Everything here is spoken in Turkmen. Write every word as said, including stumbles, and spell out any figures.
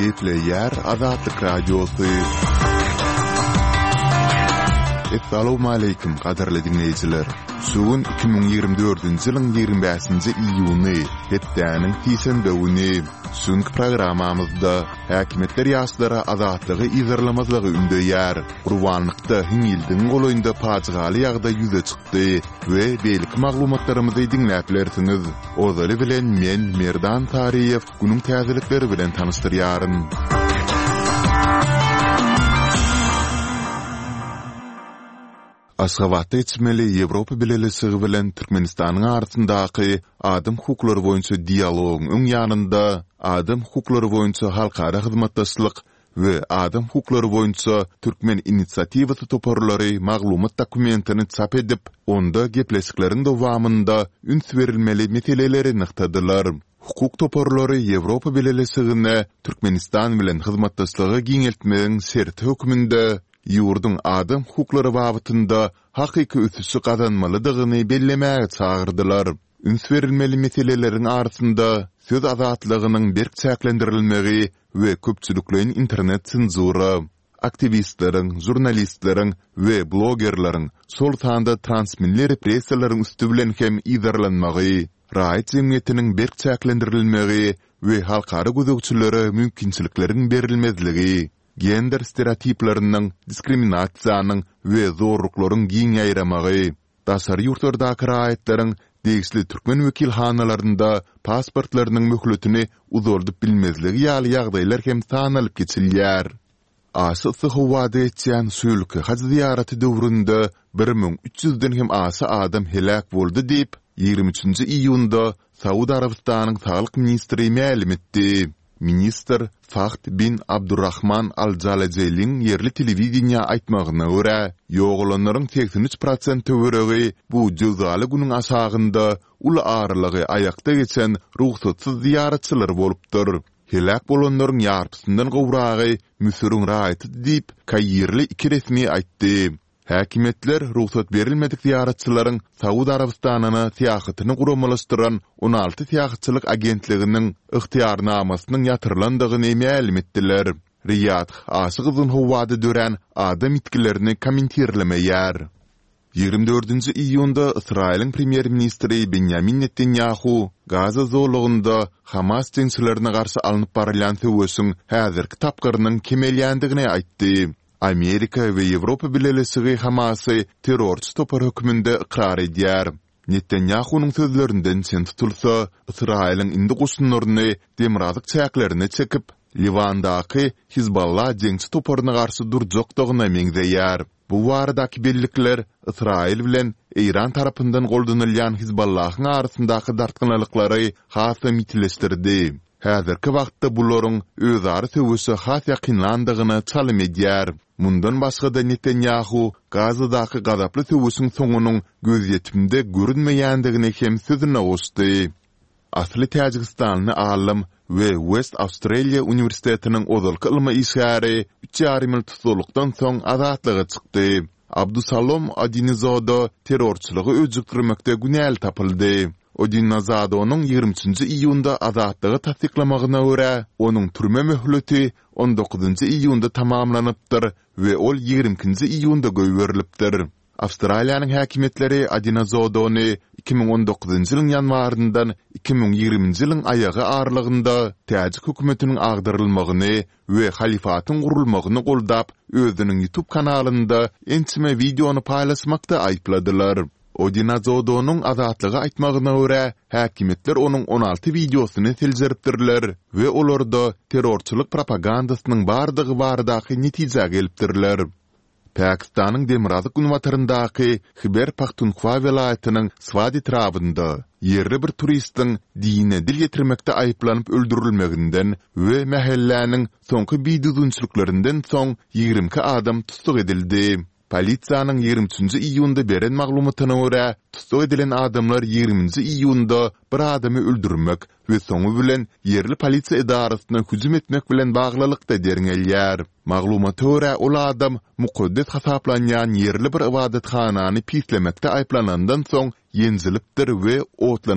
Etleyer Azatlyk Radiosu. Assalamu alaykum qadarly dinleyijiler. Sugun iki ming ýigirme dördünji ýylyň ýigirme beşinji iýuny, hetdäniň tisende güni. Suňky programamyzda häkimetler ýaşlara azatlygy izarlamazlygy ündäýär. Gurbanlykda hiňildiň golaýynda paçgaly ýagda ýüze çykdy we beýlik maglumatlarymyzy dinläplersiniz. Ozaly bilen men Merdan Tariýew günüň täzelikleri bilen tanystyryaryn. Aşgabatda içmeli Ýewropa Birleşigi bilen Türkmenistanyň arasyndaky adam hukuklary boýunça dialogyň öň ýanynda adam hukuklary boýunça halkara hyzmatdaşlyk we adam hukuklary boýunça Türkmen inisiatiwasy toparlary maglumat dokumentini çap edip, onda gepleşikleriň dowamynda üns berilmeli meseleleri nyktadylar. Hukuk toparlary Ýewropa Birleşigine Türkmenistan bilen hyzmatdaşlygy giňeltmegiň şerti hökmünde ýurdun adam hukuklary babatynda hakyky ösüşi gazanmalydygyny bellemäge çagyrdylar. Üns berilmeli meseleleriň arasynda söz azatlygynyň berk çäklendirilmegi we köpçülikliň internet senzura, aktivistleriň, jurnalistleriň we blogerlaryň sol sanda transmilli repressiýalaryň üstü bilen hem izarlanmagy, raýat jemgyýetiniň berk çäklendirilmegi we halkara gözegçilere mümkinçilikleriň berilmezligi, gender stereotiplarynyň, diskriminasiýanyň we zorluklaryň giň aýramagy, daşary ýurtlardaky raýatlaryň degişli türkmen wekilhanalaryna pasportlarynyň möhletini uzardyp bilmezligi ýaly ýagdaýlar hem sanalyp geçilýär. Aşy howada etýän sülki haj ziýaraty döwründe bir ming üç ýüzden hem asy adam helak boldy diýip ýigirme üçinji iýunda Saudy Arabistanynyň saglyk ministri ma'lum etdi. Minister Fahd bin Abdurrahman Al-Jalajeliň yerli telewiziýa aýtmagyna görä, ýoğulanlaryň seksen üç prosent töweregi bu cüzaly günüň aşagynda ul ağırlygy aýakda geçen ruhsatsyz ziýaratçylar bolupdyr. Helak bolanlaryň ýarpysyndan gowragy Müsürüň raýaty diýip Kaýerli iki resmi aýtdy. Häkimetler ruhsat berilmedik ziyaratçıların Saudy Arabistanyna siýasatyny guramalaşdyran on alty siýasatçylyk agentliginiň ygtyýarnamasynyň ýatyrlandygyny ma'lum etdiler. Riyad aşy gyzyn howada dören adam itkilerini kommentirlemeýär. ýigirme dördünji iýunda Israýlyň premier ministri Benjamin Netanyahu Gaza zorlugynda Hamas jeňçilerine garşy alınıp barılan söwüsüň häzirki tapgyrynyň kemelýändigini aýtdy. Amerika we Ýewropa Birleşigi Hamasy terrorçy topar hökmünde ikrar edýär. Netanyahu'nun sözlerinden sen tutulsa, Israýlyň indi goşunlaryny demirazyk çäklerini çekip, Livandaky Hizballah jeňçi toparyna garşy durjakdygyna meňzeýär. Bu waradaky bellikler Israýl bilen Iran tarapyndan goldanylýan Hizballahyň arasyndaky dartgynlyklary hasy mitleşdirdi. Häzirki wagtda bularyň özari söwüsü has ýakynlandygyny çalym edýär. Mundan başga da Netanyahu Gazadaky gazaply söwüsüň soňunyň göz ýetimde görünmeýändigini hem sözüne gosdy. Asly Täjikistanyň alim we West Australia Universitetiniň ozalky ilmi işgäri üç ýarym ýyl tutulykdan soň azatlyga çykdy. Abdusalom Adinizada terrorçylygy öjükdirmekde günäl tapyldy. Odinazadonyň ýigirme üçinji iýunda azatlygy tasdiklamagyna görä, onuň türme möhleti on dokuzunji iýunda tamamlanypdyr we ol ýigirme ikinji iýunda göýberilipdir. Awstraliýanyň häkimetleri Adinazadony iki ming on dokuzunji ýylyň ýanwaryndan iki ming ýigirmenji ýylyň aýagy aralygynda Täjik hökümetiniň agdyrylmagyny we halifatyň gurulmagyny goldap, özüniň YouTube kanalynda ençime videony paýlaşmakda aýpladylar. Odinazodonyň azatlygy aýtmagyna görä, häkimetler onuň on alty videosyny siljeripdirler we olarda terrorçylyk propagandasynyň bardygy baradaky netije gelipdirler. Pakistanyň Demirazyk günwataryndaky Khyber Pakhtunkhwa welaýatynyň Swadi trabynda yerli bir turistiň dine dil getirmekde aýyplanyp öldürilmeginden we mähelläniň soňky biýdüzünçiliklerinden soň ýigirme adam tutuk edildi. Polisiýanyň ýigirme üçinji iýunda beren maglumatyna görä, tutuk edilen adamlar ýigirmenji iýunda bir adamy öldürmek we soňu bilen yerli polisiýa idarasyna hüjüm etmek bilen baglylykda derňelýär. Maglumata görä, ol adam mukaddes hasaplanýan yerli bir ibadathanany pislemekde aýplanandan soň ýenzilipdir we